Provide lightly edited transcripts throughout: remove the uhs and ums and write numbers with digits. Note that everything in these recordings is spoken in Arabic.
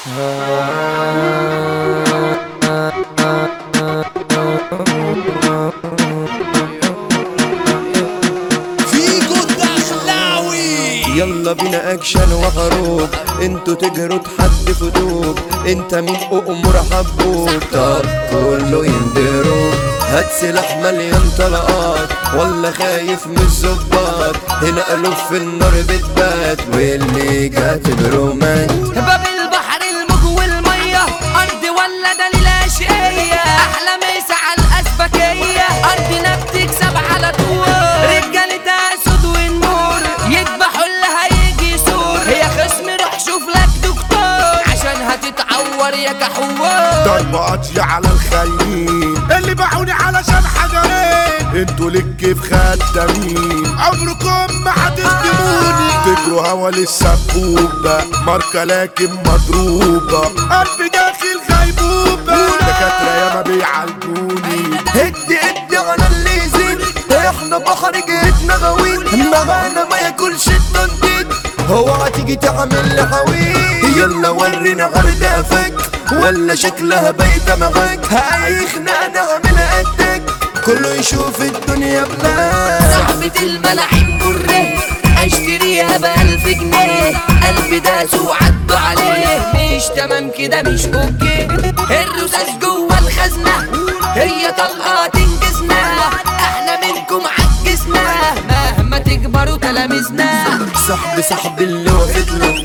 فيجو الدخلاوي. يلا بينا اكشن وحروب، انتوا تجروا تحدفوا دوب، انت مين امور حبوب؟ طب كله يندروب، هات سلاح مليان طلقات ولا خايف من الظباط؟ هنا قلوب في النار بتبات واللي جات برومات. باب البحر الموج والمية، أرض ولا دليل أشقية، أحلى مسا على الأسبكية، أرضنا بتكسب على طول، رجالتها أسود والنور، يذبحوا اللي هيجي سور، يا خصم روح شوف لك دكتور، عشان هتتعور يا كحوار. ضربة قاضية على الخاينين اللي باعوني علشان حجرين، انتوا للكيف خدامين، عمركم ما هتخدموني، تجروا هوا للسبوبة، ماركة لكن مضروبة، قلبي داخل غيبوبة، دكاترة ياما بيعالجوني. هدي على اللي يزيد، احنا بحر جيتنا غويط، معانا ما ياكلش التنطيط، هو هتيجي تعمل لي حويط. يلا ورينا غردافك ولا شكلها بايته معاك، هاي خناقه نعملها قدك، كله يشوف الدنيا بلاك. صاحبة الملاعب بره اشتريها ب1000 جنيه، قلبي داس وعدوا عليه، مش تمام كده مش اوكي، الرصاص جوه الخزنة، هي طلقة تنجزنا، احنا منكم عجزنا، مهما تكبروا تلاميذنا. صاحبي اللي وقت له،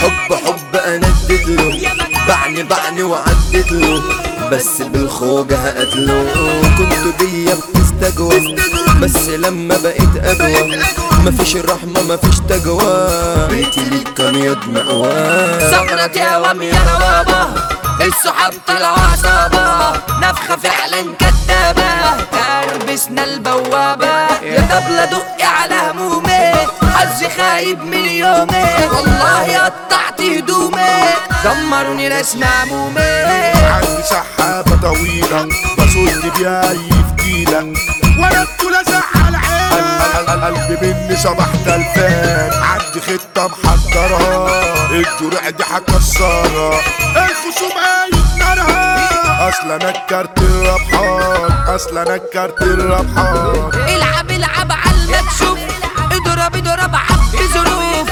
حب انا اديت له، بعني وعدت له، بس بالخوجة هقتله. كنت بيا بتستجوى، بس لما بقيت اجوى، مفيش الرحمة مفيش تجوى، بيتي ليك كان يد مأوى. سكرت يا وام يا نوابة، الصحاب طلعوا عصابة، نفخة فعلا كدابة، كربسنا البوابة، يا طبلة دقي على همومي، حظي خايب من يومي، والله قطعت هدومي، دمروني رسم عمومي. عندي سحابة طويلة بصد بيها يفكيلة، وانا بطول ازعل عيلة، قلبي مني صباح تلفان، عندي خطة محضرها، الجرع دي هكسرها، الخصوم قايد نارها، اصل انا الكارت الربحان، العب على تشوف، اضرب عبي ظروف،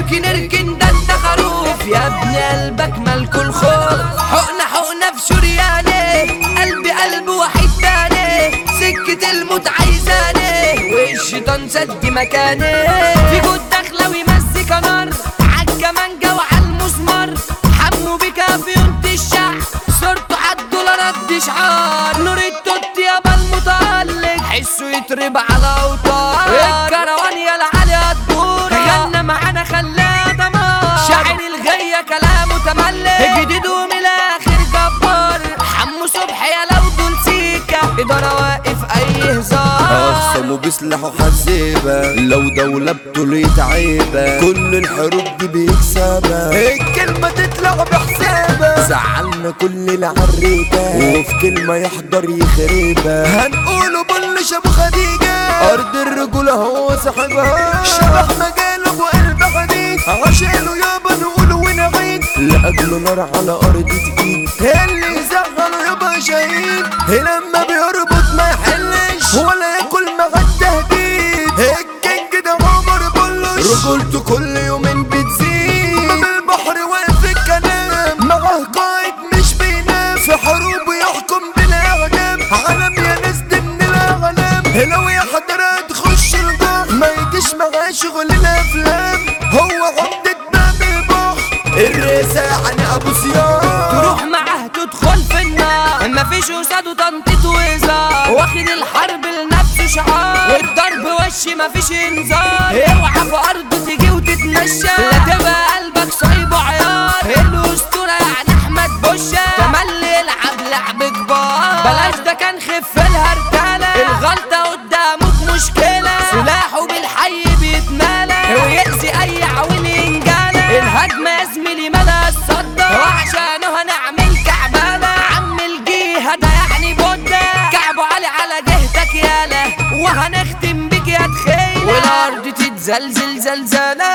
اركن ده انت خروف، يا ابن قلبك مالكوا الخوف، حقنة في شرياني، قلب واحد تاني، سكة الموت عايزاني، والشيطان سد مكاني. في جود دخلاوي مزيكا نار، عالكمانجا وعالمزمار، حمو بيكا في يونت الشعب، صورته عالدولار قد شعار، نور التوت يابا المتألق، حسه يترب على اوتار، الكروان يا العالي الدور، غنى معانا خلاها دمار، شاعر الغية كلامه تملك، جديد ومن الاخر جبار، حمو صبح يا لو دول سيكا، ادارة واقف اي هزار، اخصموا بسلاحه حزيبة، لو دولة بطولية عيبة، كل الحروب دي بيكسبها، الكلمة تطلع بحسابها، زعلنا كل العريبة، وفي كلمة يحضر يخربها، هنقوله بلش ابو خديجة، ارض الرجولة هو صاحبها، شبح مجاله وقلب حديد، عشانه يابا نقول ونعيد، لاجله نار على ارض تقيل، اللي يزعله يبقى شهيد، لما بيربط ما يحلش ولا ياكل مع التهديد، الكينج ده عمر بلش، رجولته كل يومين بتزيد، باب البحر واقف الكلام، معاه قائد مش بينام، في حروب يحكم بالاعدام، عالم يا ناس دي من الاعلام، لو يا حضرات تخش الجح، ما يجيش معاه شغل الافلام، هو عمدة باب البحر، الرئاسة يعني ابو صيام، تروح معاه تدخل في النار، مفيش قصاده تنطيط وهزار، واخد الحرب لنفسه شعار، والضرب وش مفيش انذار، اوعى في ارضه تيجي وتتمشى، لا تبقى قلبك صايبه عيار، الاسطوره يعني احمد بوشة، تملي يلعب لعب كبار، بلاش ده كان خف الهرتله، الغلطه قدامك مشكله، سلاحه بالحي بيتمالى، ويأذي اي عويل ينجالة، الهجمه يا زميلي ملا الصدى، وعشانه هنعمل كعبالة، عم الجهه ده يعني بودة، كعبه على جهتك يالا، وهنختم بك يا تخيلة، والارض تتزلزل زلزالة،